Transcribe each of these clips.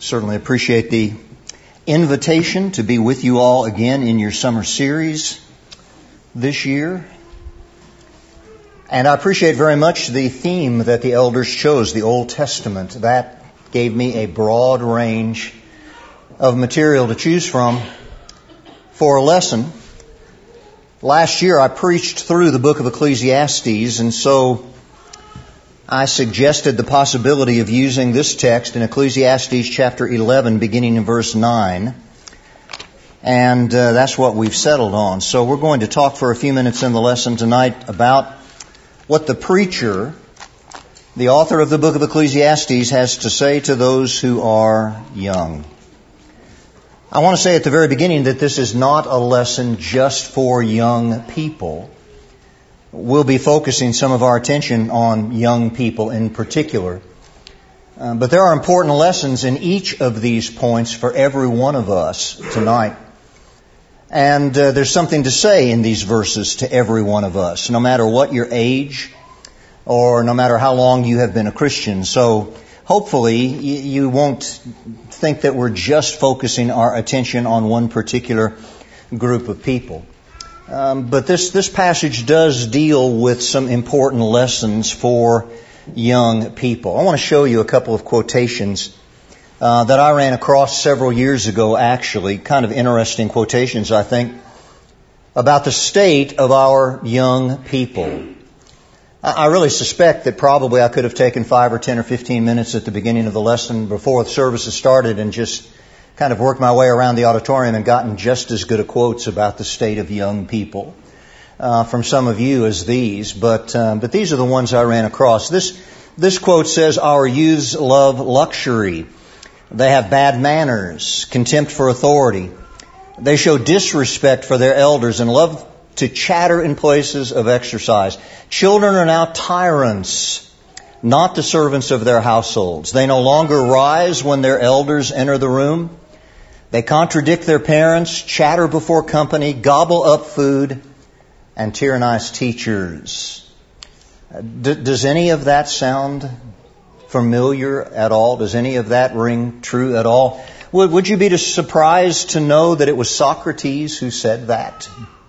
Certainly appreciate the invitation to be with you all again in your summer series this year. And I appreciate very much the theme that the elders chose, the Old Testament. That gave me a broad range of material to choose from for a lesson. Last year I preached through the book of Ecclesiastes, and so I suggested the possibility of using this text in Ecclesiastes chapter 11, beginning in verse 9. And that's what we've settled on. So we're going to talk for a few minutes in the lesson tonight about what the preacher, the author of the book of Ecclesiastes, has to say to those who are young. I want to say at the very beginning that this is not a lesson just for young people. We'll be focusing some of our attention on young people in particular. But there are important lessons in each of these points for every one of us tonight. And there's something to say in these verses to every one of us, no matter what your age or no matter how long you have been a Christian. So hopefully you won't think that we're just focusing our attention on one particular group of people. But this passage does deal with some important lessons for young people. I want to show you a couple of quotations that I ran across several years ago, actually. Kind of interesting quotations, I think, about the state of our young people. I really suspect that probably I could have taken 5 or 10 or 15 minutes at the beginning of the lesson before the services started and just kind of worked my way around the auditorium and gotten just as good a quotes about the state of young people from some of you as these. But these are the ones I ran across. This quote says, "Our youths love luxury. They have bad manners, contempt for authority. They show disrespect for their elders and love to chatter in places of exercise. Children are now tyrants, not the servants of their households. They no longer rise when their elders enter the room. They contradict their parents, chatter before company, gobble up food, and tyrannize teachers." Does any of that sound familiar at all? Does any of that ring true at all? Would you be surprised to know that it was Socrates who said that?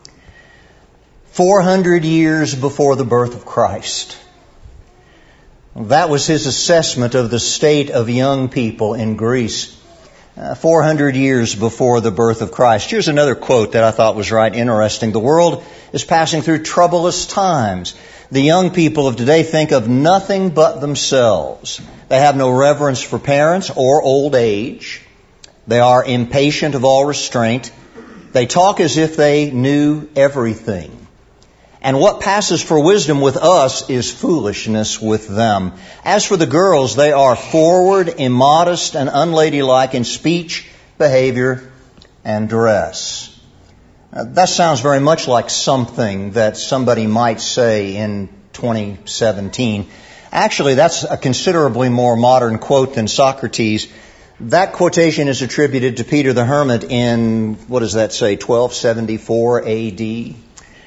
400 years before the birth of Christ. That was his assessment of the state of young people in Greece. 400 years before the birth of Christ. Here's another quote that I thought was right interesting. "The world is passing through troublous times. The young people of today think of nothing but themselves. They have no reverence for parents or old age. They are impatient of all restraint. They talk as if they knew everything. And what passes for wisdom with us is foolishness with them. As for the girls, they are forward, immodest, and unladylike in speech, behavior, and dress." That sounds very much like something that somebody might say in 2017. Actually, that's a considerably more modern quote than Socrates. That quotation is attributed to Peter the Hermit in, 1274 AD.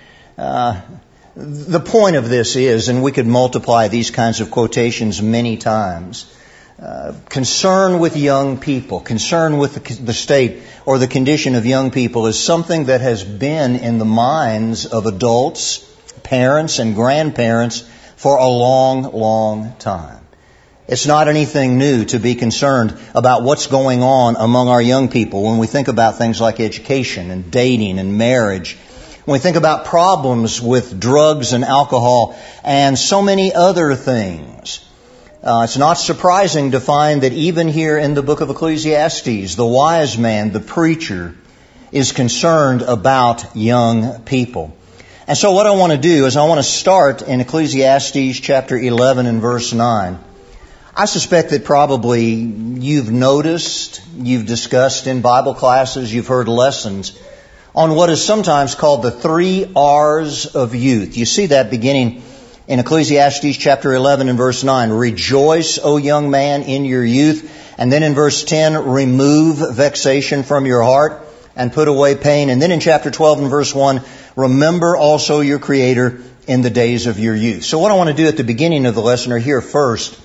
The point of this is, and we could multiply these kinds of quotations many times, concern with young people, concern with the state or the condition of young people is something that has been in the minds of adults, parents, and grandparents for a long, long time. It's not anything new to be concerned about what's going on among our young people when we think about things like education and dating and marriage. When we think about problems with drugs and alcohol and so many other things. It's not surprising to find that even here in the book of Ecclesiastes, the wise man, the preacher, is concerned about young people. And so what I want to do is I want to start in Ecclesiastes chapter 11 and verse 9. I suspect that probably you've noticed, you've discussed in Bible classes, you've heard lessons on what is sometimes called the 3 R's of youth. You see that beginning in Ecclesiastes chapter 11 and verse 9. "Rejoice, O young man, in your youth." And then in verse 10, "Remove vexation from your heart and put away pain." And then in chapter 12 and verse 1, "Remember also your Creator in the days of your youth." So what I want to do at the beginning of the lesson, or here first,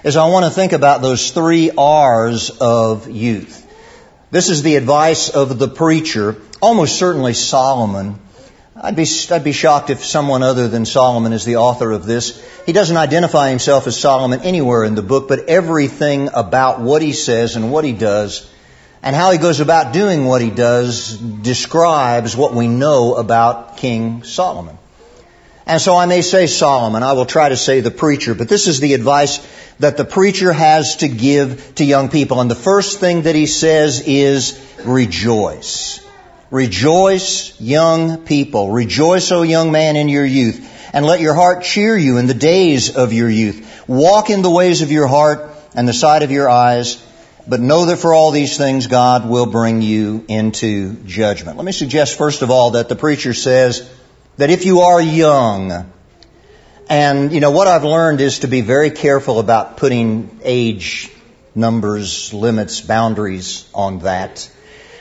is I want to think about those 3 R's of youth. This is the advice of the preacher, almost certainly Solomon. I'd be shocked if someone other than Solomon is the author of this. He doesn't identify himself as Solomon anywhere in the book, but everything about what he says and what he does and how he goes about doing what he does describes what we know about King Solomon. And so I may say Solomon, I will try to say the preacher, but this is the advice that the preacher has to give to young people. And the first thing that he says is rejoice. Rejoice, young people. Rejoice, O young man, in your youth. And let your heart cheer you in the days of your youth. Walk in the ways of your heart and the sight of your eyes. But know that for all these things God will bring you into judgment. Let me suggest first of all that the preacher says that if you are young, and what I've learned is to be very careful about putting age numbers, limits, boundaries on that.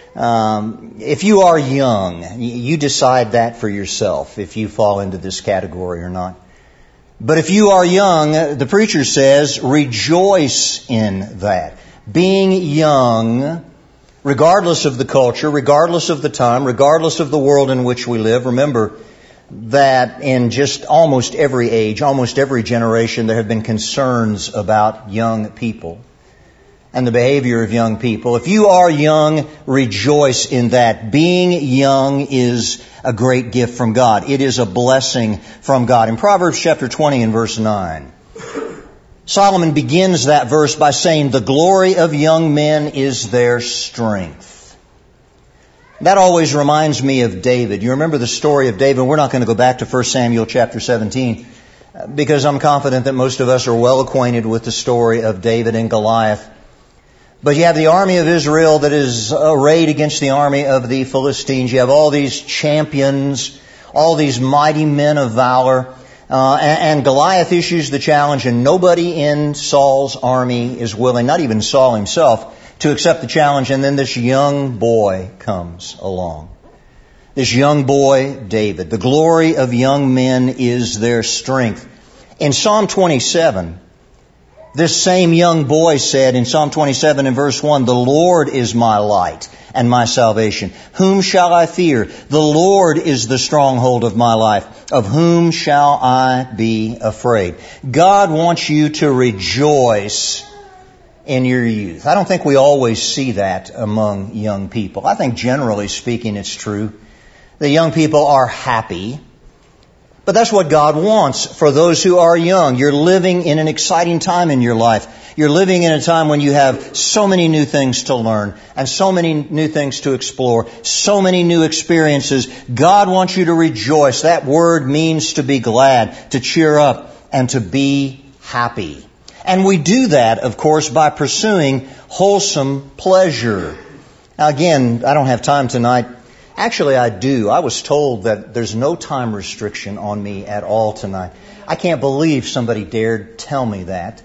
If you are young, you decide that for yourself, if you fall into this category or not. But if you are young, the preacher says, rejoice in that. Being young, regardless of the culture, regardless of the time, regardless of the world in which we live, remember that in just almost every age, almost every generation, there have been concerns about young people and the behavior of young people. If you are young, rejoice in that. Being young is a great gift from God. It is a blessing from God. In Proverbs chapter 20 and verse 9, Solomon begins that verse by saying, the glory of young men is their strength. That always reminds me of David. You remember the story of David. We're not going to go back to 1 Samuel chapter 17 because I'm confident that most of us are well acquainted with the story of David and Goliath. But you have the army of Israel that is arrayed against the army of the Philistines. You have all these champions, all these mighty men of valor. And Goliath issues the challenge, and nobody in Saul's army is willing, not even Saul himself, to accept the challenge. And then this young boy comes along. This young boy, David. The glory of young men is their strength. In Psalm 27, this same young boy said in Psalm 27 and verse 1, the Lord is my light and my salvation. Whom shall I fear? The Lord is the stronghold of my life. Of whom shall I be afraid? God wants you to rejoice in your youth. I don't think we always see that among young people. I think generally speaking it's true. The young people are happy. But that's what God wants for those who are young. You're living in an exciting time in your life. You're living in a time when you have so many new things to learn and so many new things to explore, so many new experiences. God wants you to rejoice. That word means to be glad, to cheer up, and to be happy. And we do that, of course, by pursuing wholesome pleasure. Now, again, I don't have time tonight. Actually, I do. I was told that there's no time restriction on me at all tonight. I can't believe somebody dared tell me that.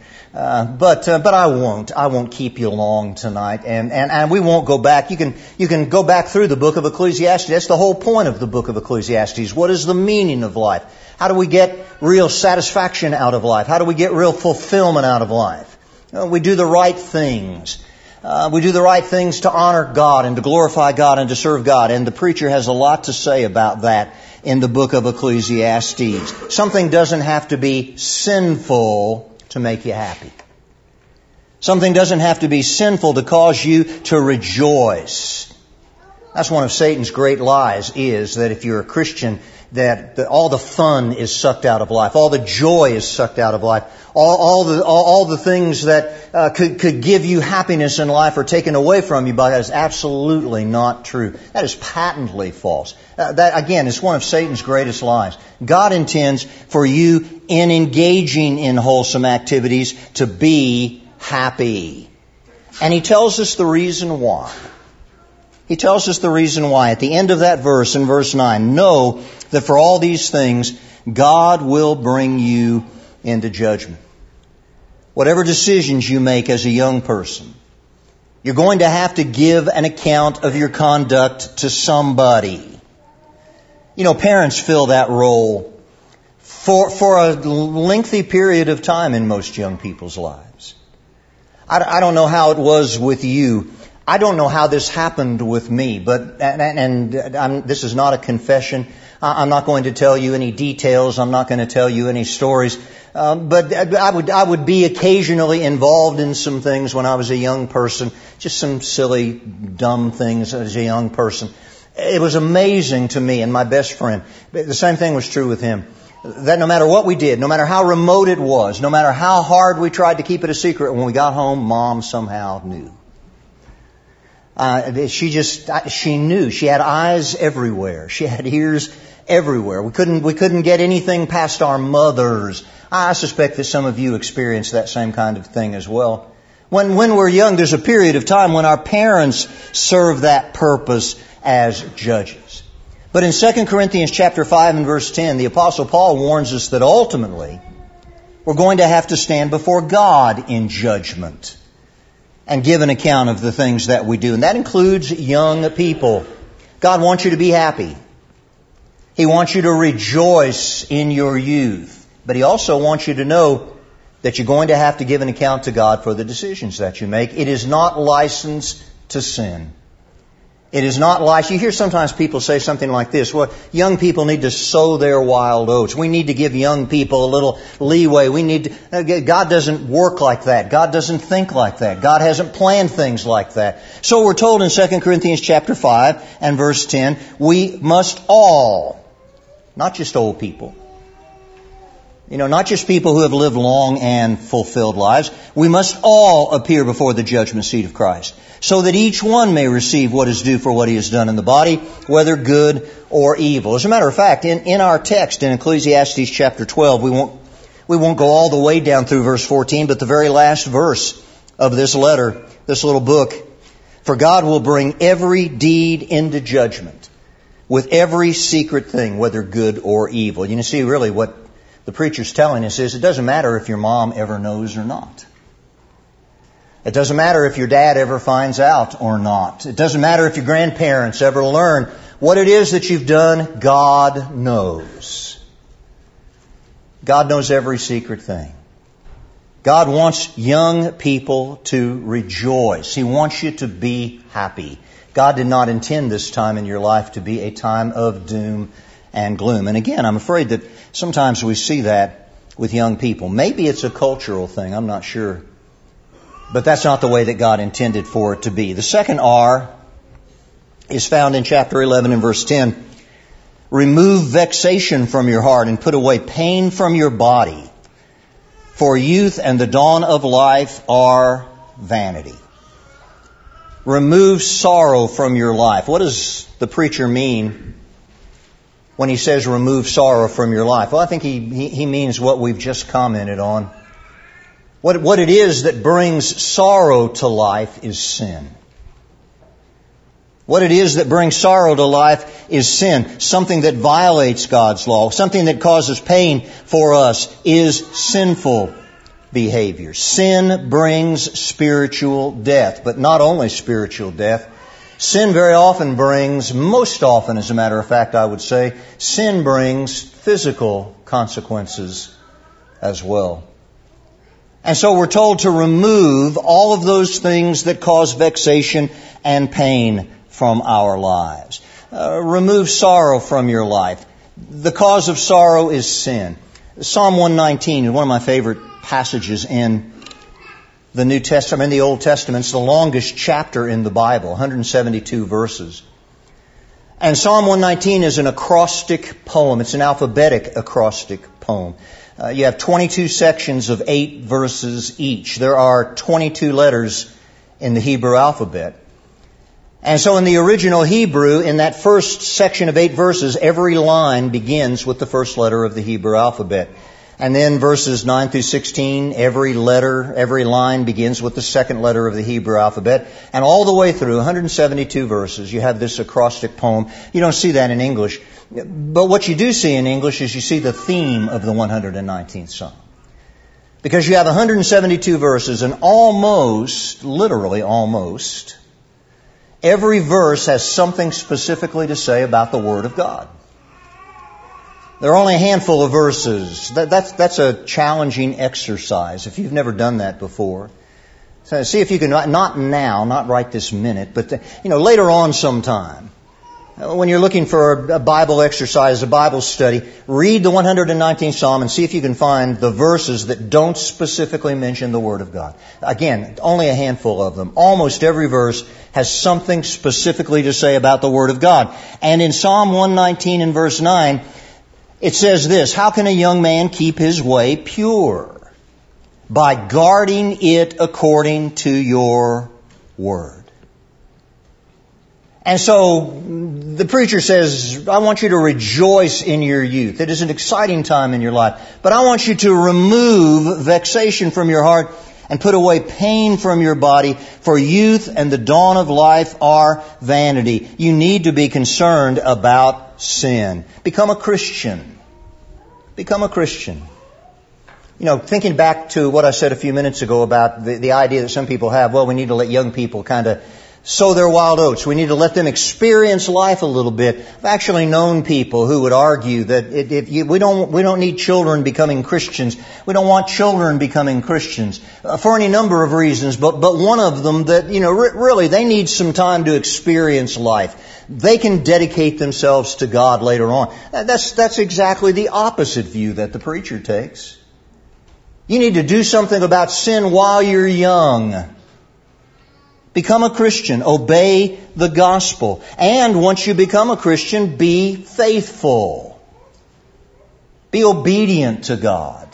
But I won't. I won't keep you long tonight. And we won't go back. You can go back through the book of Ecclesiastes. That's the whole point of the book of Ecclesiastes. What is the meaning of life? How do we get real satisfaction out of life? How do we get real fulfillment out of life? We do the right things. We do the right things to honor God and to glorify God and to serve God. And the preacher has a lot to say about that in the book of Ecclesiastes. Something doesn't have to be sinful to make you happy. Something doesn't have to be sinful to cause you to rejoice. That's one of Satan's great lies, is that if you're a Christian, that all the fun is sucked out of life, all the joy is sucked out of life, all the things that could give you happiness in life are taken away from you. But that is absolutely not true. That is patently false. That again is one of Satan's greatest lies. God intends for you, in engaging in wholesome activities, to be happy, and He tells us the reason why. He tells us the reason why. At the end of that verse, in verse 9, know that for all these things, God will bring you into judgment. Whatever decisions you make as a young person, you're going to have to give an account of your conduct to somebody. You know, parents fill that role for a lengthy period of time in most young people's lives. I don't know how it was with you. I don't know how this happened with me, but this is not a confession. I'm not going to tell you any details. I'm not going to tell you any stories. But I would be occasionally involved in some things when I was a young person, just some silly, dumb things as a young person. It was amazing to me and my best friend. The same thing was true with him. That no matter what we did, no matter how remote it was, no matter how hard we tried to keep it a secret, when we got home, Mom somehow knew. She knew. She had eyes everywhere. She had ears everywhere. We couldn't get anything past our mothers. I suspect that some of you experience that same kind of thing as well. When we're young, there's a period of time when our parents serve that purpose as judges. But in 2 Corinthians chapter 5 and verse 10, the Apostle Paul warns us that ultimately we're going to have to stand before God in judgment and give an account of the things that we do. And that includes young people. God wants you to be happy. He wants you to rejoice in your youth. But He also wants you to know that you're going to have to give an account to God for the decisions that you make. It is not license to sin. It is not license. You hear sometimes people say something like this: well, young people need to sow their wild oats. We need to give young people a little leeway. God doesn't work like that. God doesn't think like that. God hasn't planned things like that. So we're told in 2 Corinthians chapter 5 and verse 10, we must all, not just old people, not just people who have lived long and fulfilled lives. We must all appear before the judgment seat of Christ, so that each one may receive what is due for what he has done in the body, whether good or evil. As a matter of fact, in our text in Ecclesiastes chapter 12, we won't go all the way down through verse 14, but the very last verse of this letter, this little book, for God will bring every deed into judgment with every secret thing, whether good or evil. You see, really what the preacher's telling us is it doesn't matter if your mom ever knows or not. It doesn't matter if your dad ever finds out or not. It doesn't matter if your grandparents ever learn what it is that you've done. God knows. God knows every secret thing. God wants young people to rejoice. He wants you to be happy. God did not intend this time in your life to be a time of doom and gloom. And again, I'm afraid that sometimes we see that with young people. Maybe it's a cultural thing, I'm not sure. But that's not the way that God intended for it to be. The second R is found in chapter 11 and verse 10. Remove vexation from your heart and put away pain from your body. For youth and the dawn of life are vanity. Remove sorrow from your life. What does the preacher mean when he says remove sorrow from your life? Well, I think he means what we've just commented on. What it is that brings sorrow to life is sin. What it is that brings sorrow to life is sin. Something that violates God's law. Something that causes pain for us is sinful behavior. Sin brings spiritual death, but not only spiritual death. Sin very often brings, most often as a matter of fact I would say, sin brings physical consequences as well. And so we're told to remove all of those things that cause vexation and pain from our lives. Remove sorrow from your life. The cause of sorrow is sin. Psalm 119 is one of my favorite passages in the New Testament, in the Old Testament. It's the longest chapter in the Bible, 172 verses. And Psalm 119 is an acrostic poem. It's an alphabetic acrostic poem. You have 22 sections of 8 verses each. There are 22 letters in the Hebrew alphabet. And so in the original Hebrew, in that first section of 8 verses, every line begins with the first letter of the Hebrew alphabet. And then verses 9 through 16, every line begins with the second letter of the Hebrew alphabet. And all the way through, 172 verses, you have this acrostic poem. You don't see that in English. But what you do see in English is you see the theme of the 119th Psalm. Because you have 172 verses and almost, literally almost, every verse has something specifically to say about the Word of God. There are only a handful of verses. That's a challenging exercise if you've never done that before. So see if you can, not now, not right this minute, but later on sometime. When you're looking for a Bible exercise, a Bible study, read the 119th Psalm and see if you can find the verses that don't specifically mention the Word of God. Again, only a handful of them. Almost every verse has something specifically to say about the Word of God. And in Psalm 119 and verse 9, it says this, "How can a young man keep his way pure? By guarding it according to your Word." And so the preacher says, I want you to rejoice in your youth. It is an exciting time in your life. But I want you to remove vexation from your heart and put away pain from your body, for youth and the dawn of life are vanity. You need to be concerned about sin. Become a Christian. Become a Christian. Thinking back to what I said a few minutes ago about the idea that some people have, well, we need to let young people kind of sow their wild oats. We need to let them experience life a little bit. I've actually known people who would argue that we don't need children becoming Christians. We don't want children becoming Christians for any number of reasons. But one of them that really they need some time to experience life. They can dedicate themselves to God later on. That's exactly the opposite view that the preacher takes. You need to do something about sin while you're young. Become a Christian. Obey the gospel. And once you become a Christian, be faithful. Be obedient to God.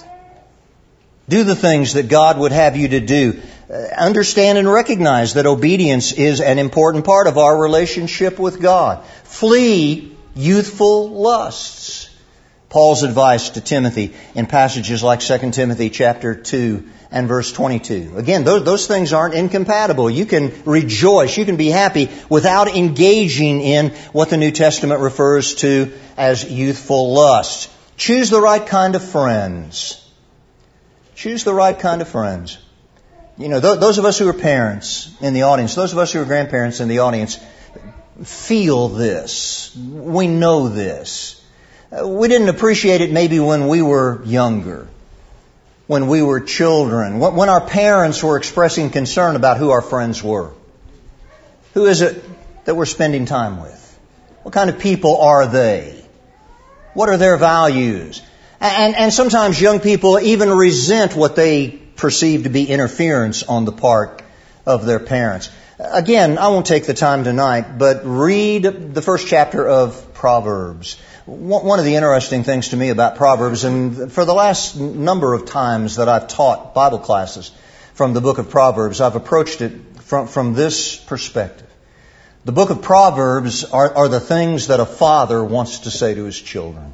Do the things that God would have you to do. Understand and recognize that obedience is an important part of our relationship with God. Flee youthful lusts. Paul's advice to Timothy in passages like 2 Timothy chapter 2 and verse 22. Again, those things aren't incompatible. You can rejoice, you can be happy without engaging in what the New Testament refers to as youthful lust. Choose the right kind of friends. Choose the right kind of friends. Those of us who are parents in the audience, those of us who are grandparents in the audience, feel this. We know this. We didn't appreciate it maybe when we were younger, when we were children, when our parents were expressing concern about who our friends were. Who is it that we're spending time with? What kind of people are they? What are their values? And sometimes young people even resent what they perceive to be interference on the part of their parents. Again, I won't take the time tonight, but read the first chapter of Proverbs. One of the interesting things to me about Proverbs, and for the last number of times that I've taught Bible classes from the book of Proverbs, I've approached it from this perspective. The book of Proverbs are the things that a father wants to say to his children.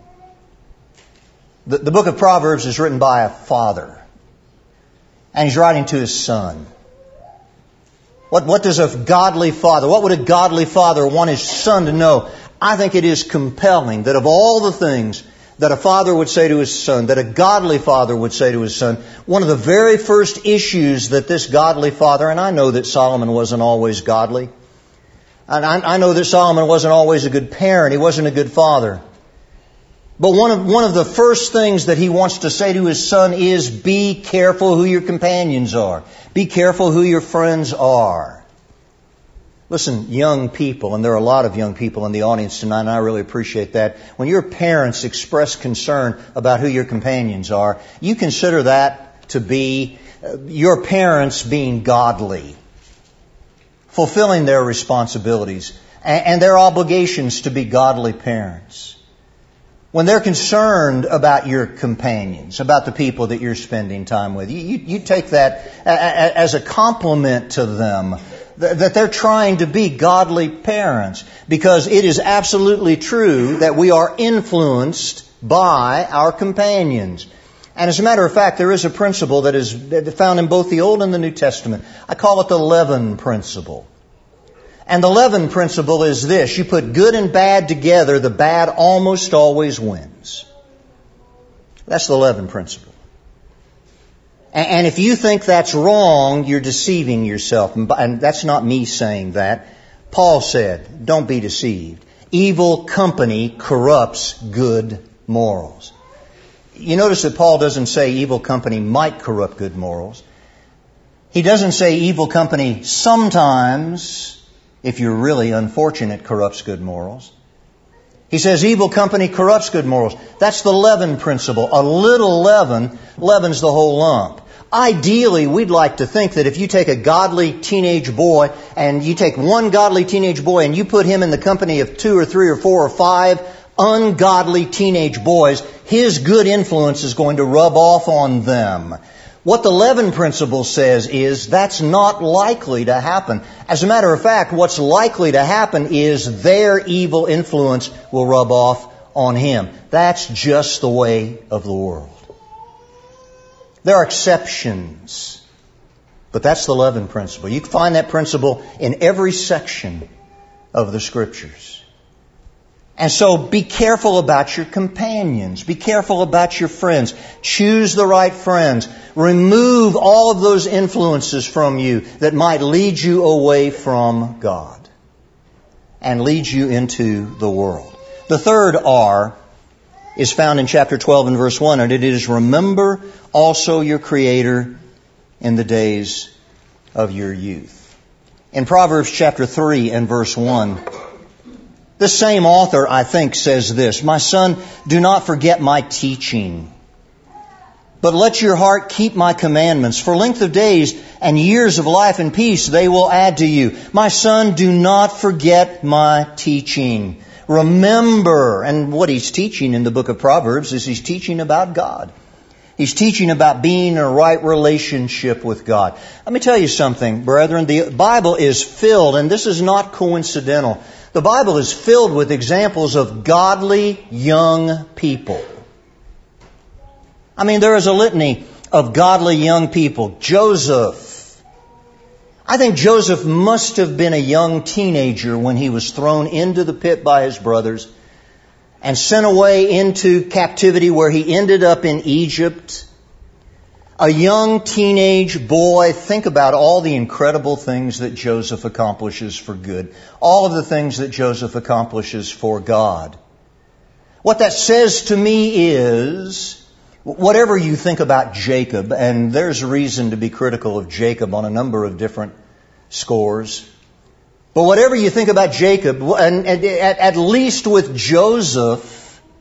The book of Proverbs is written by a father, and he's writing to his son. What does a godly father, what would a godly father want his son to know? I think it is compelling that of all the things that a father would say to his son, that a godly father would say to his son, one of the very first issues that this godly father, and I know that Solomon wasn't always godly, and I know that Solomon wasn't always a good parent, he wasn't a good father, but one of the first things that he wants to say to his son is, be careful who your companions are. Be careful who your friends are. Listen, young people, and there are a lot of young people in the audience tonight, and I really appreciate that. When your parents express concern about who your companions are, you consider that to be your parents being godly, fulfilling their responsibilities and their obligations to be godly parents. When they're concerned about your companions, about the people that you're spending time with, you take that as a compliment to them, that they're trying to be godly parents, because it is absolutely true that we are influenced by our companions. And as a matter of fact, there is a principle that is found in both the Old and the New Testament. I call it the leaven principle. And the leaven principle is this: you put good and bad together, the bad almost always wins. That's the leaven principle. And if you think that's wrong, you're deceiving yourself. And that's not me saying that. Paul said, don't be deceived. Evil company corrupts good morals. You notice that Paul doesn't say evil company might corrupt good morals. He doesn't say evil company sometimes, if you're really unfortunate, corrupts good morals. He says evil company corrupts good morals. That's the leaven principle. A little leaven leavens the whole lump. Ideally, we'd like to think that if you take a godly teenage boy and you take one godly teenage boy and you put him in the company of 2 or 3 or 4 or 5 ungodly teenage boys, his good influence is going to rub off on them. What the leaven principle says is that's not likely to happen. As a matter of fact, what's likely to happen is their evil influence will rub off on him. That's just the way of the world. There are exceptions, but that's the leaven principle. You can find that principle in every section of the Scriptures. And so be careful about your companions. Be careful about your friends. Choose the right friends. Remove all of those influences from you that might lead you away from God and lead you into the world. The third R is found in chapter 12 and verse 1, and it is remember also your Creator in the days of your youth. In Proverbs chapter 3 and verse 1, the same author, I think, says this, "My son, do not forget my teaching, but let your heart keep my commandments. For length of days and years of life and peace they will add to you. My son, do not forget my teaching." Remember. And what he's teaching in the book of Proverbs is he's teaching about God. He's teaching about being in a right relationship with God. Let me tell you something, brethren. The Bible is filled, and this is not coincidental, the Bible is filled with examples of godly young people. I mean, there is a litany of godly young people. Joseph. I think Joseph must have been a young teenager when he was thrown into the pit by his brothers and sent away into captivity where he ended up in Egypt. A young teenage boy. Think about all the incredible things that Joseph accomplishes for good. All of the things that Joseph accomplishes for God. What that says to me is, whatever you think about Jacob, and there's reason to be critical of Jacob on a number of different scores, but whatever you think about Jacob, and at least with Joseph,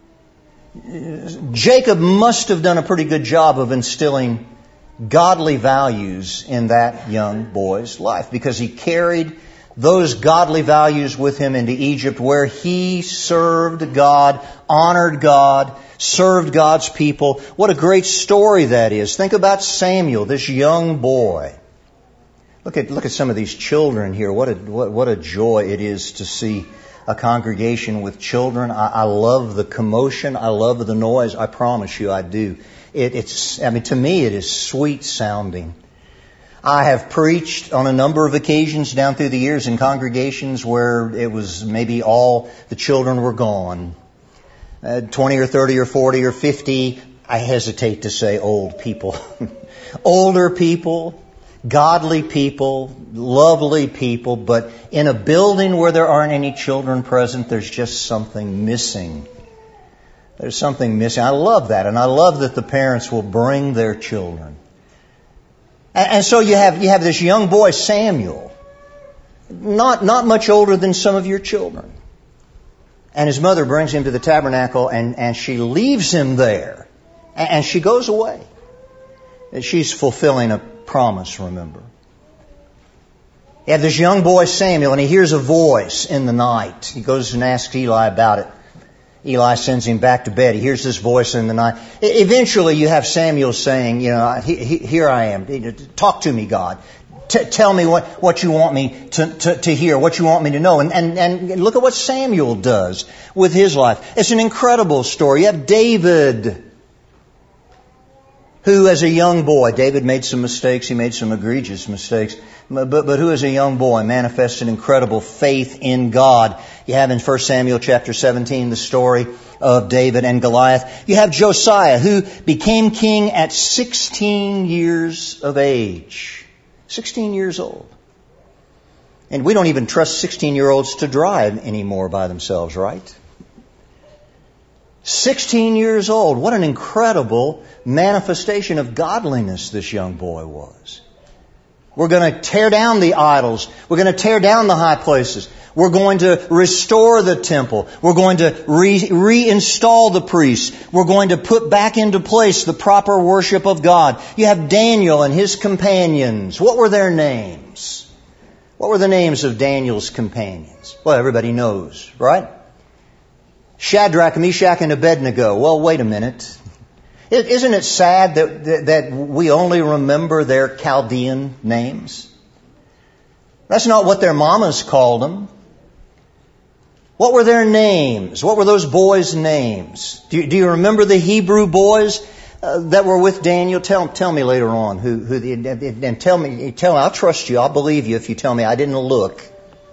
Jacob must have done a pretty good job of instilling godly values in that young boy's life, because he carried those godly values with him into Egypt, where he served God, honored God, served God's people. What a great story that is. Think about Samuel, this young boy. Look at some of these children here. What a joy it is to see a congregation with children. I love the commotion. I love the noise. I promise you I do. To me it is sweet sounding. I have preached on a number of occasions down through the years in congregations where it was maybe all the children were gone. 20 or 30 or 40 or 50, I hesitate to say old people. Older people, godly people, lovely people, but in a building where there aren't any children present, there's just something missing. There's something missing. I love that, and I love that the parents will bring their children. And so you have this young boy, Samuel, not much older than some of your children. And his mother brings him to the tabernacle, and she leaves him there. And she goes away. She's fulfilling a promise, remember. You have this young boy, Samuel, and he hears a voice in the night. He goes and asks Eli about it. Eli sends him back to bed. He hears this voice in the night. Eventually you have Samuel saying, here I am. Talk to me, God. Tell me what you want me to hear, what you want me to know. And look at what Samuel does with his life. It's an incredible story. You have David, who as a young boy, David made some mistakes. He made some egregious mistakes. But who as a young boy manifested incredible faith in God. You have in 1 Samuel chapter 17 the story of David and Goliath. You have Josiah, who became king at 16 years of age. 16 years old. And we don't even trust 16-year-olds to drive anymore by themselves, right? 16 years old. What an incredible manifestation of godliness this young boy was. We're going to tear down the idols. We're going to tear down the high places. We're going to restore the temple. We're going to reinstall the priests. We're going to put back into place the proper worship of God. You have Daniel and his companions. What were their names? What were the names of Daniel's companions? Well, everybody knows, right? Shadrach, Meshach, and Abednego. Well, wait a minute. Isn't it sad that we only remember their Chaldean names? That's not what their mamas called them. What were their names? What were those boys' names? Do you remember the Hebrew boys that were with Daniel? Tell me later on and tell me. I'll trust you. I'll believe you if you tell me. I didn't look.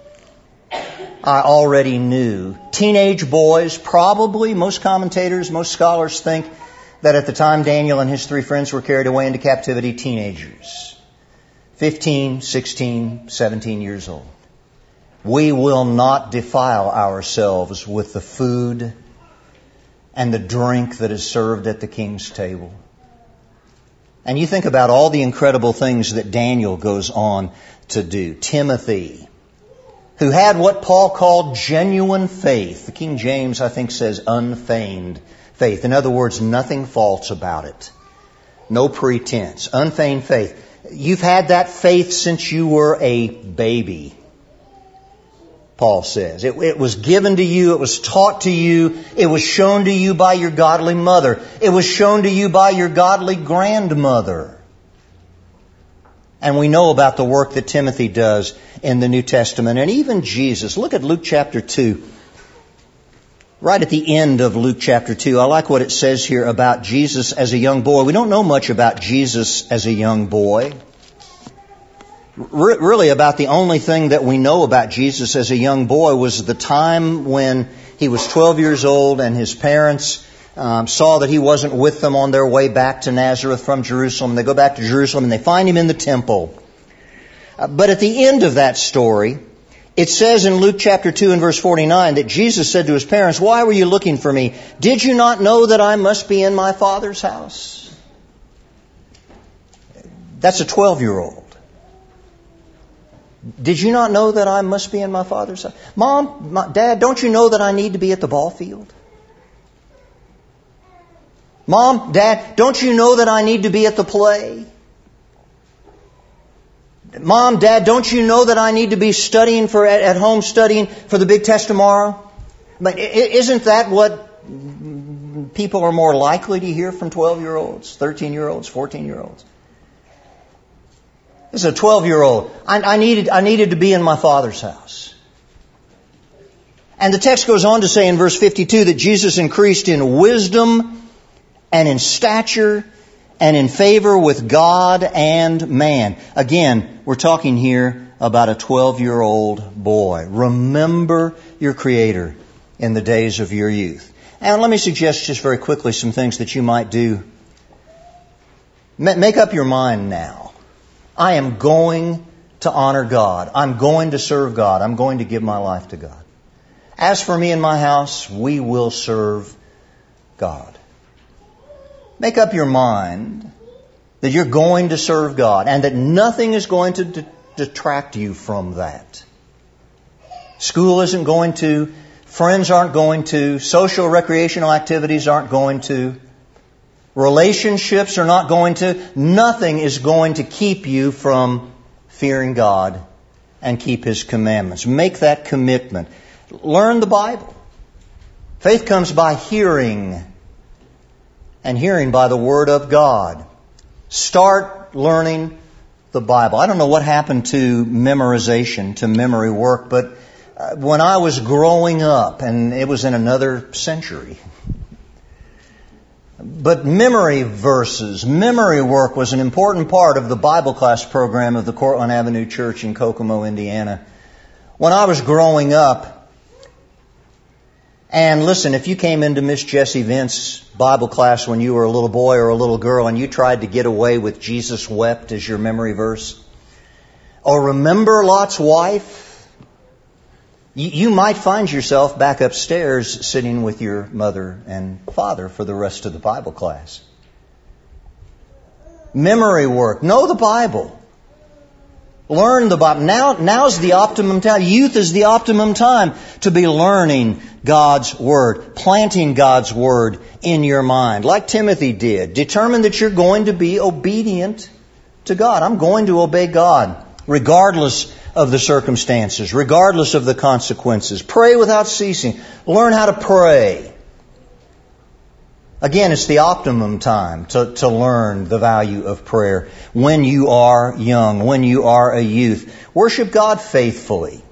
I already knew. Teenage boys, probably most commentators, most scholars think that at the time Daniel and his 3 friends were carried away into captivity, teenagers, 15, 16, 17 years old. We will not defile ourselves with the food and the drink that is served at the king's table. And you think about all the incredible things that Daniel goes on to do. Timothy, who had what Paul called genuine faith. The King James, I think, says unfeigned faith. In other words, nothing false about it. No pretense. Unfeigned faith. You've had that faith since you were a baby, Paul says. It was given to you. It was taught to you. It was shown to you by your godly mother. It was shown to you by your godly grandmother. And we know about the work that Timothy does in the New Testament. And even Jesus. Look at Luke chapter 2. Right at the end of Luke chapter 2, I like what it says here about Jesus as a young boy. We don't know much about Jesus as a young boy. Really, about the only thing that we know about Jesus as a young boy was the time when he was 12 years old and his parents saw that he wasn't with them on their way back to Nazareth from Jerusalem. They go back to Jerusalem and they find him in the temple. But at the end of that story, it says in Luke chapter 2 and verse 49 that Jesus said to his parents, "Why were you looking for me? Did you not know that I must be in my Father's house?" That's a 12-year-old. Did you not know that I must be in my Father's house? Mom, Dad, don't you know that I need to be at the ball field? Mom, Dad, don't you know that I need to be at the play? Mom, Dad, don't you know that I need to be at home studying for the big test tomorrow? But isn't that what people are more likely to hear from 12-year-olds, 13-year-olds, 14-year-olds? This is a 12-year-old. I needed to be in my Father's house. And the text goes on to say in verse 52 that Jesus increased in wisdom and in stature and in favor with God and man. Again, we're talking here about a 12-year-old boy. Remember your Creator in the days of your youth. And let me suggest just very quickly some things that you might do. Make up your mind now. I am going to honor God. I'm going to serve God. I'm going to give my life to God. As for me and my house, we will serve God. Make up your mind that you're going to serve God and that nothing is going to detract you from that. School isn't going to, friends aren't going to, social recreational activities aren't going to, relationships are not going to, nothing is going to keep you from fearing God and keep His commandments. Make that commitment. Learn the Bible. Faith comes by hearing, and hearing by the Word of God. Start learning the Bible. I don't know what happened to memorization, to memory work, but when I was growing up, and it was in another century, but memory verses, memory work was an important part of the Bible class program of the Cortland Avenue Church in Kokomo, Indiana. When I was growing up, and listen, if you came into Miss Jessie Vince's Bible class when you were a little boy or a little girl and you tried to get away with Jesus wept as your memory verse, or remember Lot's wife, You might find yourself back upstairs sitting with your mother and father for the rest of the Bible class. Memory work. Know the Bible. Learn the Bible. Now's the optimum time. Youth is the optimum time to be learning God's Word, planting God's Word in your mind, like Timothy did. Determine that you're going to be obedient to God. I'm going to obey God, regardless of the circumstances, regardless of the consequences. Pray without ceasing. Learn how to pray. Again, it's the optimum time to learn the value of prayer when you are young, when you are a youth. Worship God faithfully.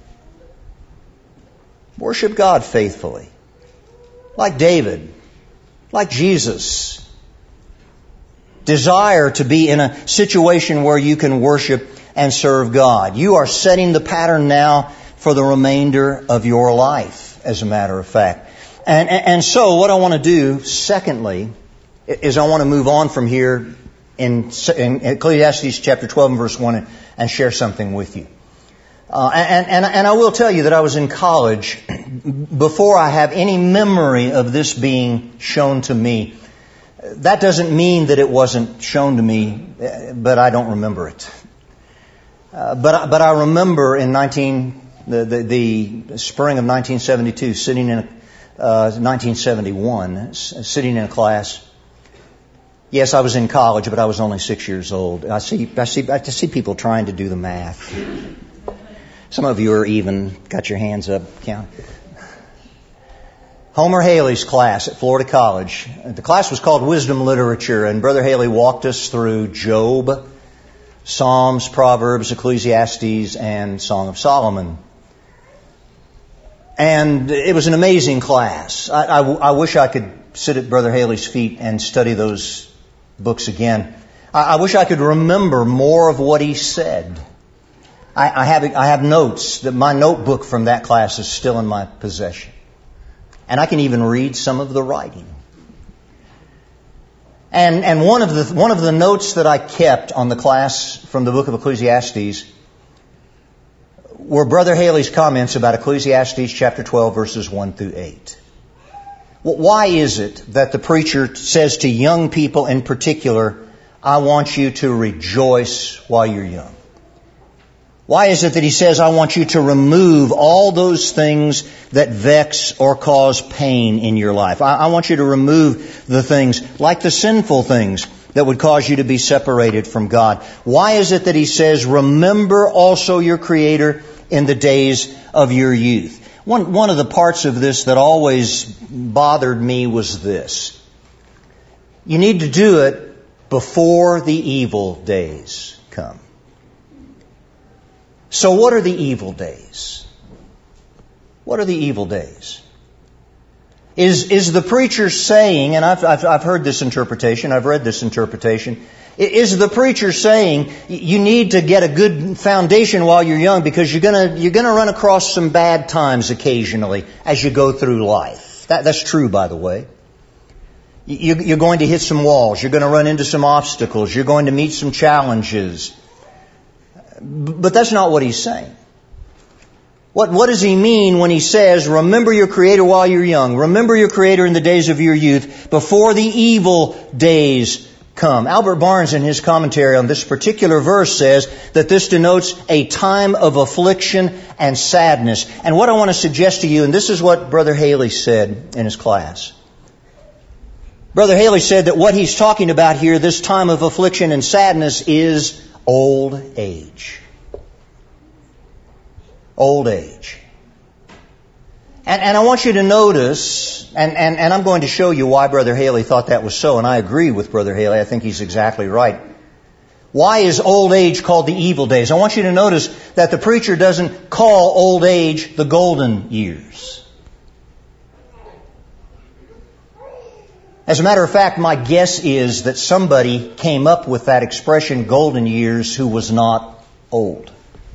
Worship God faithfully. Like David, like Jesus. Desire to be in a situation where you can worship and serve God. You are setting the pattern now for the remainder of your life, as a matter of fact. And so what I want to do, secondly, is I want to move on from here in Ecclesiastes chapter 12 and verse 1 and share something with you. And I will tell you that I was in college before I have any memory of this being shown to me. That doesn't mean that it wasn't shown to me, but I don't remember it. But I remember in the spring of 1972, sitting in 1971, sitting in a class. Yes, I was in college, but I was only 6 years old. I see people trying to do the math. Some of you are even got your hands up. Count. Homer Haley's class at Florida College. The class was called Wisdom Literature, and Brother Haley walked us through Job, Psalms, Proverbs, Ecclesiastes, and Song of Solomon. And it was an amazing class. I wish I could sit at Brother Haley's feet and study those books again. I wish I could remember more of what he said. I have notes. That my notebook from that class is still in my possession. And I can even read some of the writing. And one of the notes that I kept on the class from the book of Ecclesiastes were Brother Haley's comments about Ecclesiastes chapter 12 verses 1 through 8. Why is it that the preacher says to young people in particular, I want you to rejoice while you're young? Why is it that he says, I want you to remove all those things that vex or cause pain in your life? I want you to remove the things, like the sinful things, that would cause you to be separated from God. Why is it that he says, remember also your Creator in the days of your youth? One of the parts of this that always bothered me was this. You need to do it before the evil days come. So what are the evil days? What are the evil days? Is the preacher saying, and I've heard this interpretation, I've read this interpretation, is the preacher saying you need to get a good foundation while you're young because you're gonna run across some bad times occasionally as you go through life? That's true, by the way. You're going to hit some walls. You're going to run into some obstacles. You're going to meet some challenges. But that's not what he's saying. What does he mean when he says, remember your Creator while you're young? Remember your Creator in the days of your youth, before the evil days come. Albert Barnes, in his commentary on this particular verse, says that this denotes a time of affliction and sadness. And what I want to suggest to you, and this is what Brother Haley said in his class. Brother Haley said that what he's talking about here, this time of affliction and sadness, is old age. Old age. And I want you to notice, and I'm going to show you why Brother Haley thought that was so, and I agree with Brother Haley. I think he's exactly right. Why is old age called the evil days? I want you to notice that the preacher doesn't call old age the golden years. As a matter of fact, my guess is that somebody came up with that expression, golden years, who was not old.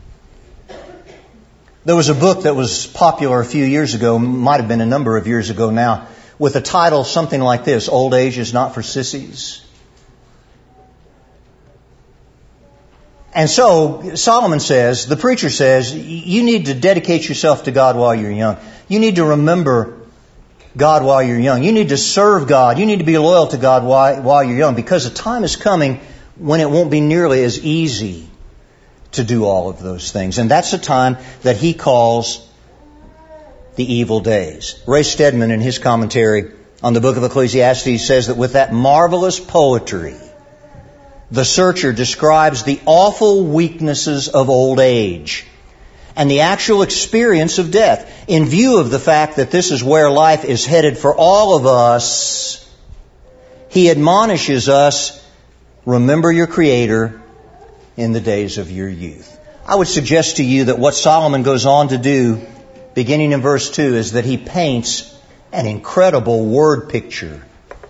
There was a book that was popular a few years ago, might have been a number of years ago now, with a title something like this, Old Age is Not for Sissies. And so Solomon says, the preacher says, you need to dedicate yourself to God while you're young. You need to remember God while you're young. You need to serve God. You need to be loyal to God while you're young, because a time is coming when it won't be nearly as easy to do all of those things. And that's a time that he calls the evil days. Ray Stedman, in his commentary on the book of Ecclesiastes, says that with that marvelous poetry, the searcher describes the awful weaknesses of old age and the actual experience of death. In view of the fact that this is where life is headed for all of us, he admonishes us, remember your Creator in the days of your youth. I would suggest to you that what Solomon goes on to do, beginning in verse 2, is that he paints an incredible word picture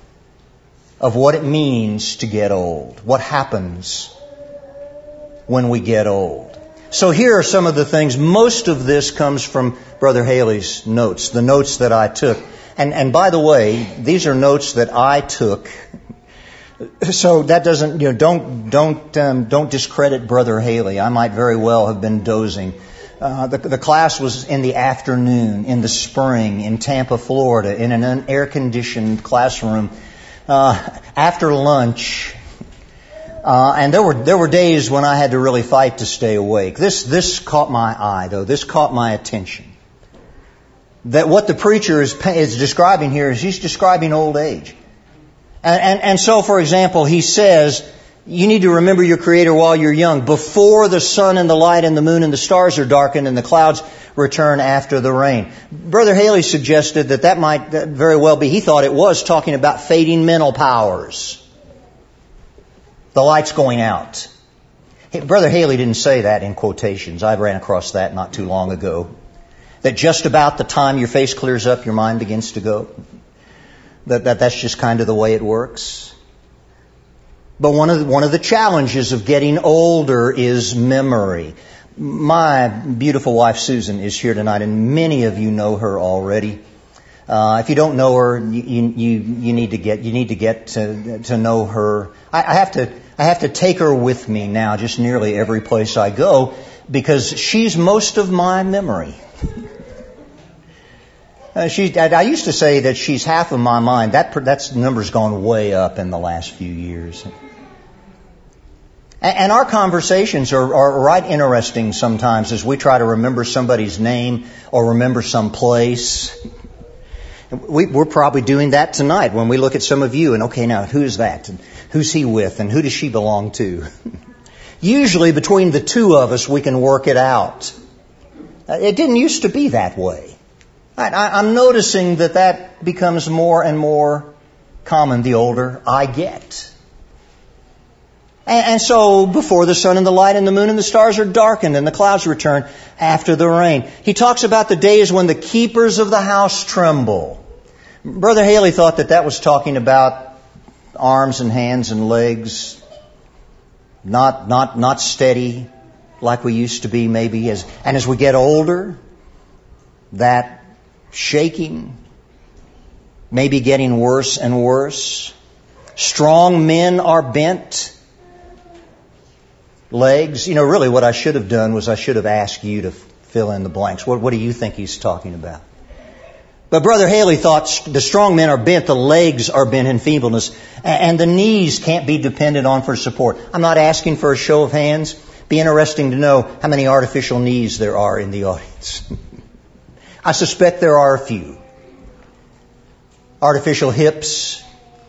of what it means to get old, what happens when we get old. So here are some of the things. Most of this comes from Brother Haley's notes, the notes that I took. And by the way, these are notes that I took. So that doesn't, don't discredit Brother Haley. I might very well have been dozing. The class was in the afternoon, in the spring, in Tampa, Florida, in an air-conditioned classroom. After lunch, and there were days when I had to really fight to stay awake. This caught my eye, though. This caught my attention. That what the preacher is describing here is he's describing old age. And so, for example, he says, you need to remember your Creator while you're young, before the sun and the light and the moon and the stars are darkened and the clouds return after the rain. Brother Haley suggested that might very well be, he thought it was talking about fading mental powers. The light's going out. Brother Haley didn't say that in quotations. I ran across that not too long ago. That just about the time your face clears up, your mind begins to go. That's just kind of the way it works. But one of the challenges of getting older is memory. My beautiful wife Susan is here tonight, and many of you know her already. If you don't know her, you need to get to know her. I have to take her with me now, just nearly every place I go, because she's most of my memory. I used to say that she's half of my mind. That number's gone way up in the last few years. And our conversations are right interesting sometimes as we try to remember somebody's name or remember some place. We're probably doing that tonight when we look at some of you and, okay, now who's that? And who's he with? And who does she belong to? Usually between the two of us we can work it out. It didn't used to be that way. I'm noticing that becomes more and more common the older I get. And so before the sun and the light and the moon and the stars are darkened and the clouds return after the rain. He talks about the days when the keepers of the house tremble. Brother Haley thought that was talking about arms and hands and legs, not steady like we used to be maybe. And as we get older, that shaking may be getting worse and worse. Strong men are bent. Legs. Really what I should have done was I should have asked you to fill in the blanks. What do you think he's talking about? But Brother Haley thought the strong men are bent, the legs are bent in feebleness, and the knees can't be depended on for support. I'm not asking for a show of hands. Be interesting to know how many artificial knees there are in the audience. I suspect there are a few. Artificial hips.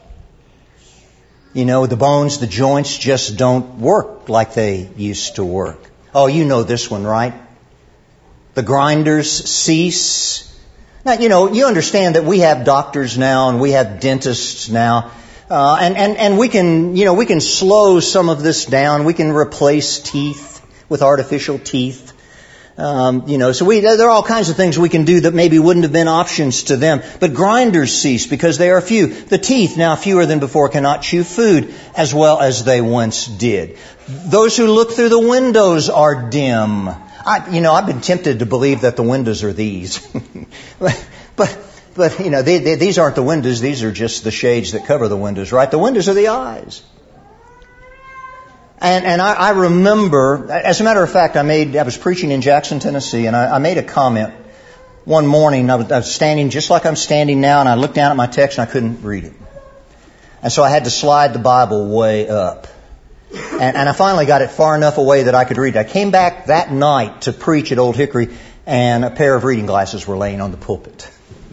The bones, the joints just don't work like they used to work. Oh, you know this one, right? The grinders cease. Now, you understand that we have doctors now and we have dentists now. And we can slow some of this down. We can replace teeth with artificial teeth. So there are all kinds of things we can do that maybe wouldn't have been options to them. But grinders cease because they are few. The teeth, now fewer than before, cannot chew food as well as they once did. Those who look through the windows are dim. I've been tempted to believe that the windows are these. but these aren't the windows. These are just the shades that cover the windows, right? The windows are the eyes. And I remember, as a matter of fact, I was preaching in Jackson, Tennessee, and I made a comment one morning. I was standing just like I'm standing now, and I looked down at my text and I couldn't read it. And so I had to slide the Bible way up. And I finally got it far enough away that I could read it. I came back that night to preach at Old Hickory, and a pair of reading glasses were laying on the pulpit.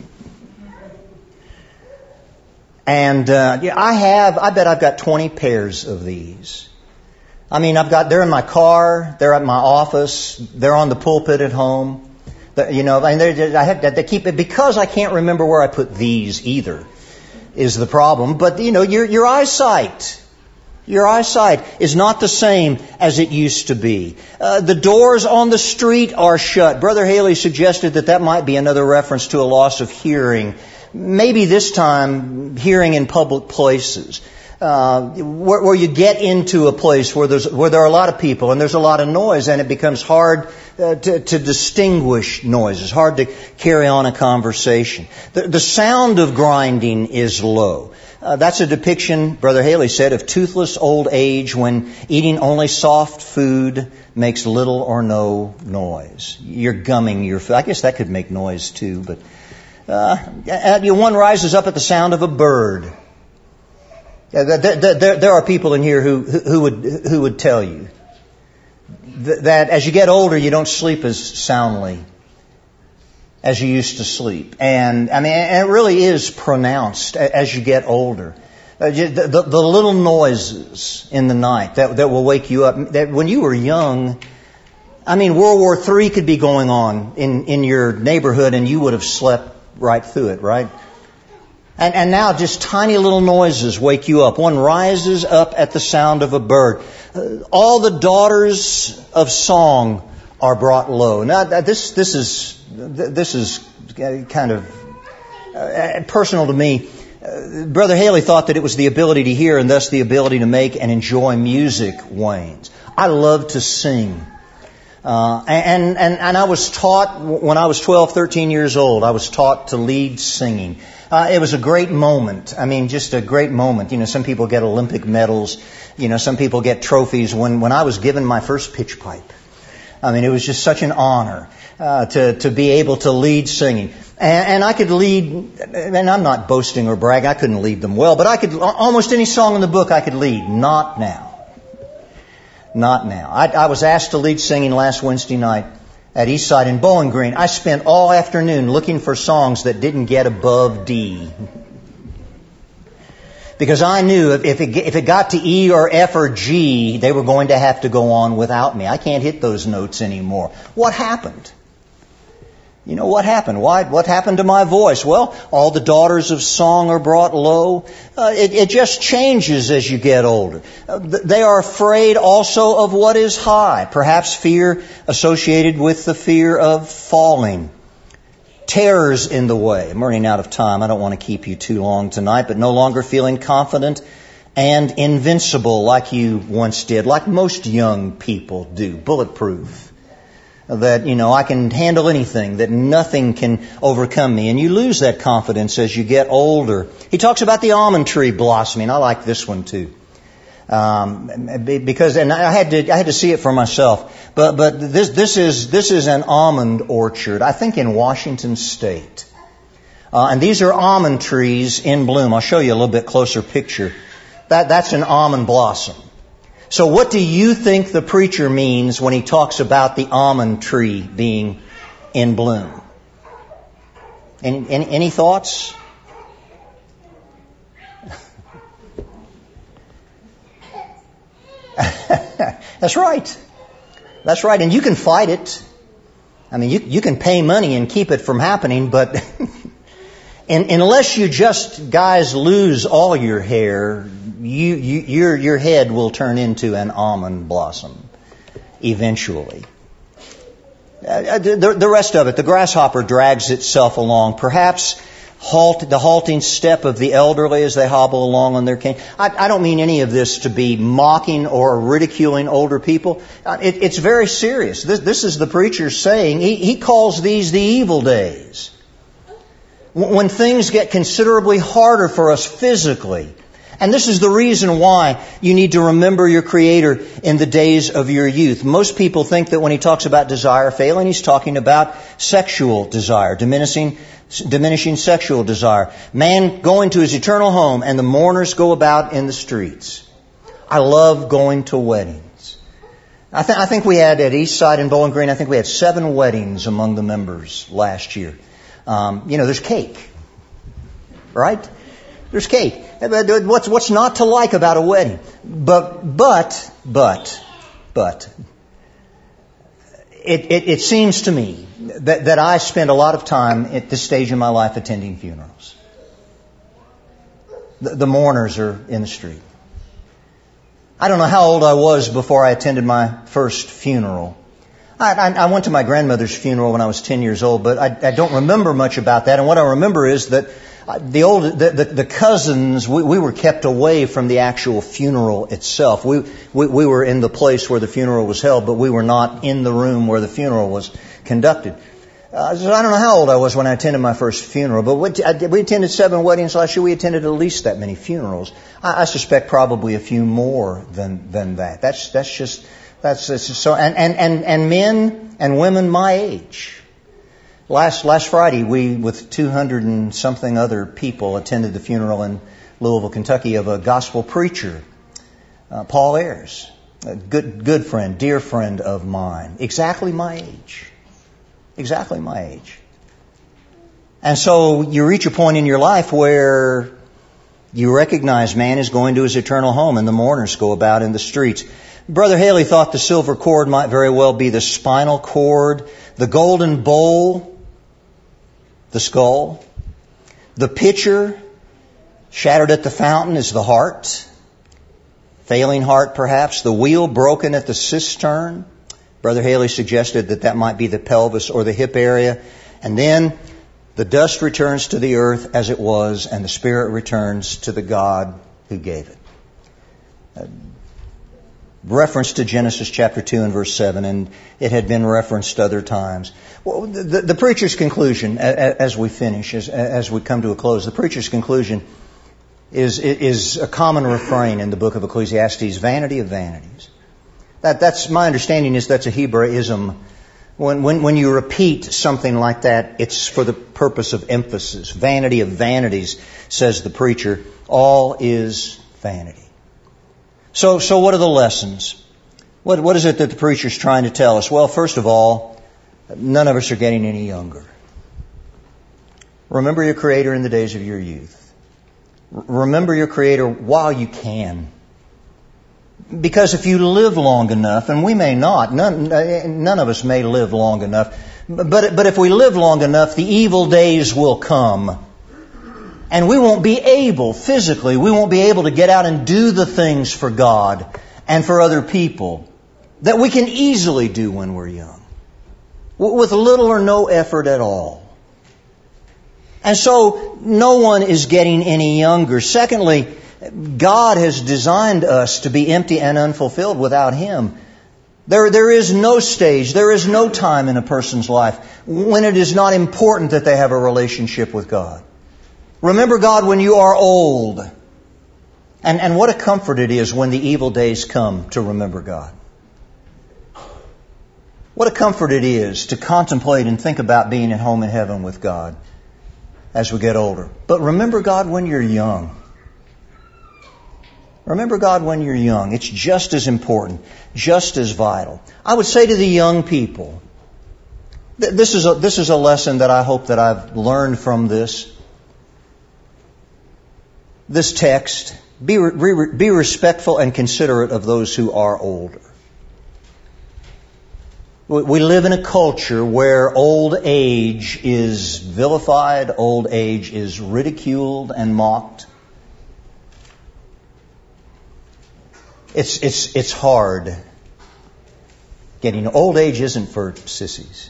And I bet I've got 20 pairs of these. I mean, they're in my car, they're at my office, they're on the pulpit at home. You know, and I had to keep it because I can't remember where I put these either, is the problem. But you know, your eyesight is not the same as it used to be. The doors on the street are shut. Brother Haley suggested that might be another reference to a loss of hearing. Maybe this time hearing in public places. Where you get into a place where there are a lot of people and there's a lot of noise, and it becomes hard to distinguish noises, hard to carry on a conversation. The sound of grinding is low. That's a depiction, Brother Haley said, of toothless old age when eating only soft food makes little or no noise. You're gumming your food. I guess that could make noise too, but one rises up at the sound of a bird. There are people in here who would tell you that as you get older, you don't sleep as soundly as you used to sleep. And I mean, it really is pronounced as you get older. The little noises in the night that will wake you up. That when you were young, I mean, World War III could be going on in your neighborhood, and you would have slept right through it, right? And now just tiny little noises wake you up. One rises up at the sound of a bird. All the daughters of song are brought low. Now this is kind of personal to me. Brother Haley thought that it was the ability to hear and thus the ability to make and enjoy music wanes. I love to sing. And I was taught when I was 12, 13 years old, I was taught to lead singing. It was a great moment. I mean, just a great moment. You know, some people get Olympic medals. You know, some people get trophies. When I was given my first pitch pipe, I mean, it was just such an honor to be able to lead singing. And I could lead, and I'm not boasting or bragging, I couldn't lead them well, but I could, almost any song in the book I could lead. Not now. Not now. I was asked to lead singing last Wednesday night at Eastside in Bowling Green. I spent all afternoon looking for songs that didn't get above D. Because I knew if it got to E or F or G, they were going to have to go on without me. I can't hit those notes anymore. What happened? You know, what happened? What happened to my voice? Well, all the daughters of song are brought low. It just changes as you get older. They are afraid also of what is high. Perhaps fear associated with the fear of falling. Terrors in the way. I'm running out of time. I don't want to keep you too long tonight, but no longer feeling confident and invincible like you once did, like most young people do. Bulletproof. That, you know, I can handle anything, that nothing can overcome me. And you lose that confidence as you get older. He talks about the almond tree blossoming. I like this one too. Because, and I had to see it for myself. But this is an almond orchard, I think in Washington State. And these are almond trees in bloom. I'll show you a little bit closer picture. That's an almond blossom. So what do you think the preacher means when he talks about the almond tree being in bloom? Any thoughts? That's right. That's right. And you can fight it. I mean, you can pay money and keep it from happening, but unless you just, guys, lose all your hair, your head will turn into an almond blossom eventually. The rest of it, the grasshopper drags itself along. Perhaps the halting step of the elderly as they hobble along on their cane. I don't mean any of this to be mocking or ridiculing older people. It's very serious. This is the preacher saying, he calls these the evil days. When things get considerably harder for us physically, And this is the reason why you need to remember your Creator in the days of your youth. Most people think that when he talks about desire failing, he's talking about sexual desire, diminishing sexual desire. Man going to his eternal home, and the mourners go about in the streets. I love going to weddings. I think we had at Eastside in Bowling Green, I think we had 7 weddings among the members last year. There's cake, right? There's cake. What's not to like about a wedding? But it seems to me that I spend a lot of time at this stage in my life attending funerals. The mourners are in the street. I don't know how old I was before I attended my first funeral. I went to my grandmother's funeral when I was 10 years old, but I don't remember much about that. And what I remember is that the cousins, we were kept away from the actual funeral itself. We were in the place where the funeral was held, but we were not in the room where the funeral was conducted. So I don't know how old I was when I attended my first funeral, but we attended 7 weddings last year. We attended at least that many funerals. I suspect probably a few more than that. That's just so. And men and women my age. Last Friday, we, with 200 and something other people, attended the funeral in Louisville, Kentucky, of a gospel preacher, Paul Ayers, a good friend, dear friend of mine, exactly my age. And so you reach a point in your life where you recognize man is going to his eternal home, and the mourners go about in the streets. Brother Haley thought the silver cord might very well be the spinal cord, the golden bowl, the skull. The pitcher shattered at the fountain is the heart. Failing heart, perhaps. The wheel broken at the cistern. Brother Haley suggested that might be the pelvis or the hip area. And then the dust returns to the earth as it was, and the spirit returns to the God who gave it. Reference to Genesis chapter 2 and verse 7, and it had been referenced other times. Well, the preacher's conclusion, as we finish, as we come to a close, the preacher's conclusion is a common refrain in the book of Ecclesiastes, vanity of vanities. That's my understanding is that's a Hebraism. When you repeat something like that, it's for the purpose of emphasis. Vanity of vanities, says the preacher. All is vanity. So what are the lessons? What is it that the preacher's trying to tell us? Well, first of all, none of us are getting any younger. Remember your Creator in the days of your youth. Remember your Creator while you can. Because if you live long enough, and we may not, none of us may live long enough, but if we live long enough, the evil days will come. And we won't be able, physically, to get out and do the things for God and for other people that we can easily do when we're young, with little or no effort at all. And so no one is getting any younger. Secondly, God has designed us to be empty and unfulfilled without Him. There is no stage, there is no time in a person's life when it is not important that they have a relationship with God. Remember God when you are old. And what a comfort it is when the evil days come to remember God. What a comfort it is to contemplate and think about being at home in heaven with God as we get older. But remember God when you're young. Remember God when you're young. It's just as important, just as vital. I would say to the young people, this is a lesson that I hope that I've learned from this text. Be respectful and considerate of those who are older. We live in a culture where old age is vilified, old age is ridiculed and mocked. It's hard. Old age isn't for sissies.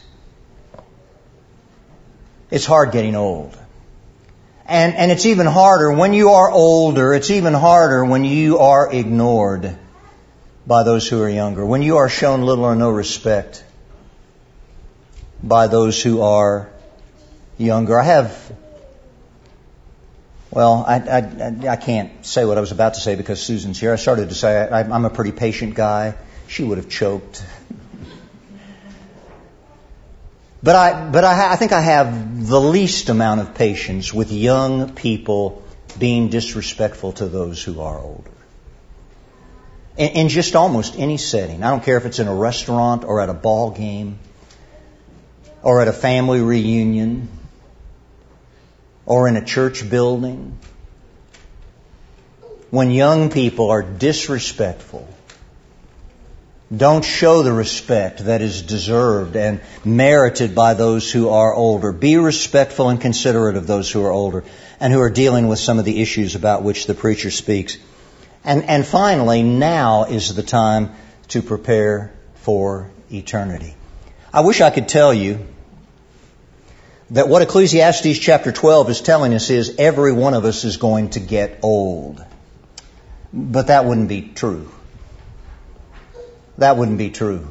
It's hard getting old. And it's even harder when you are older. It's even harder when you are ignored by those who are younger. When you are shown little or no respect by those who are younger. Well, I can't say what I was about to say because Susan's here. I started to say I'm a pretty patient guy. She would have choked. But I think I have the least amount of patience with young people being disrespectful to those who are older. In just almost any setting. I don't care if it's in a restaurant or at a ball game or at a family reunion or in a church building. When young people are disrespectful, don't show the respect that is deserved and merited by those who are older. Be respectful and considerate of those who are older and who are dealing with some of the issues about which the preacher speaks. And finally, now is the time to prepare for eternity. I wish I could tell you that what Ecclesiastes chapter 12 is telling us is every one of us is going to get old. But that wouldn't be true. That wouldn't be true.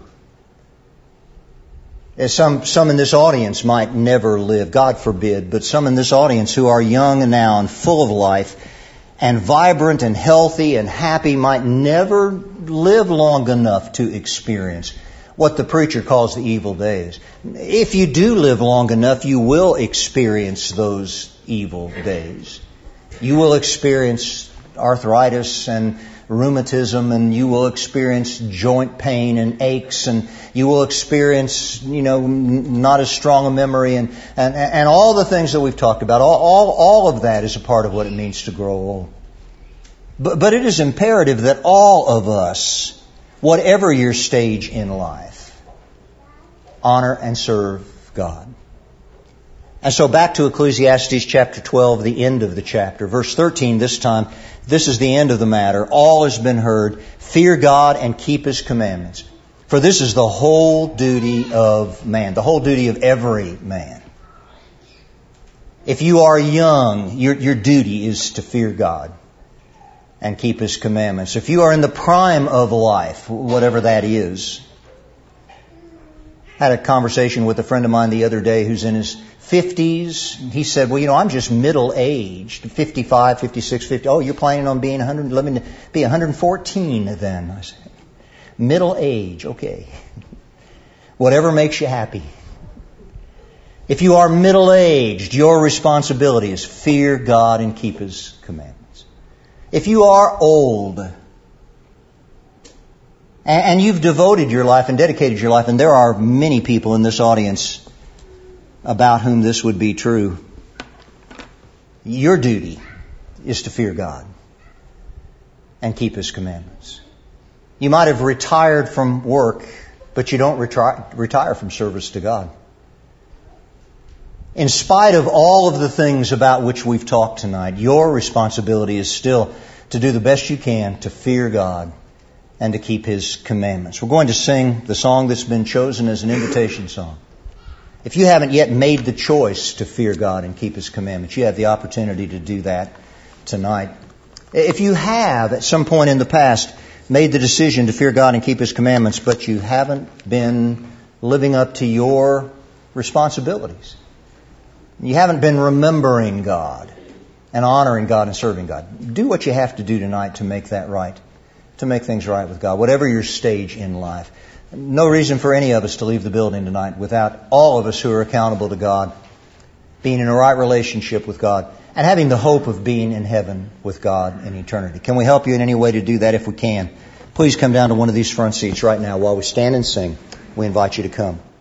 Some in this audience might never live, God forbid, but some in this audience who are young and now and full of life and vibrant and healthy and happy might never live long enough to experience what the preacher calls the evil days. If you do live long enough, you will experience those evil days. You will experience arthritis and rheumatism, and you will experience joint pain and aches, and you will experience, not as strong a memory, and all the things that we've talked about. All of that is a part of what it means to grow old. But it is imperative that all of us, whatever your stage in life, honor and serve God. And so back to Ecclesiastes chapter 12, the end of the chapter. Verse 13 this time, this is the end of the matter. All has been heard. Fear God and keep His commandments. For this is the whole duty of man, the whole duty of every man. If you are young, your duty is to fear God and keep His commandments. If you are in the prime of life, whatever that is, I had a conversation with a friend of mine the other day who's in his 50s. He said, well, I'm just middle-aged, 55, 56, 50. Oh, you're planning on being 100? Let me be 114 then. I said, middle age, okay. Whatever makes you happy. If you are middle-aged, your responsibility is fear God and keep His commandments. If you are old, and you've devoted your life and dedicated your life, and there are many people in this audience about whom this would be true, your duty is to fear God and keep His commandments. You might have retired from work, but you don't retire from service to God. In spite of all of the things about which we've talked tonight, your responsibility is still to do the best you can to fear God and to keep His commandments. We're going to sing the song that's been chosen as an invitation song. If you haven't yet made the choice to fear God and keep His commandments, you have the opportunity to do that tonight. If you have, at some point in the past, made the decision to fear God and keep His commandments, but you haven't been living up to your responsibilities, you haven't been remembering God and honoring God and serving God, do what you have to do tonight to make that right, to make things right with God, whatever your stage in life. No reason for any of us to leave the building tonight without all of us who are accountable to God being in a right relationship with God and having the hope of being in heaven with God in eternity. Can we help you in any way to do that? If we can, please come down to one of these front seats right now while we stand and sing. We invite you to come.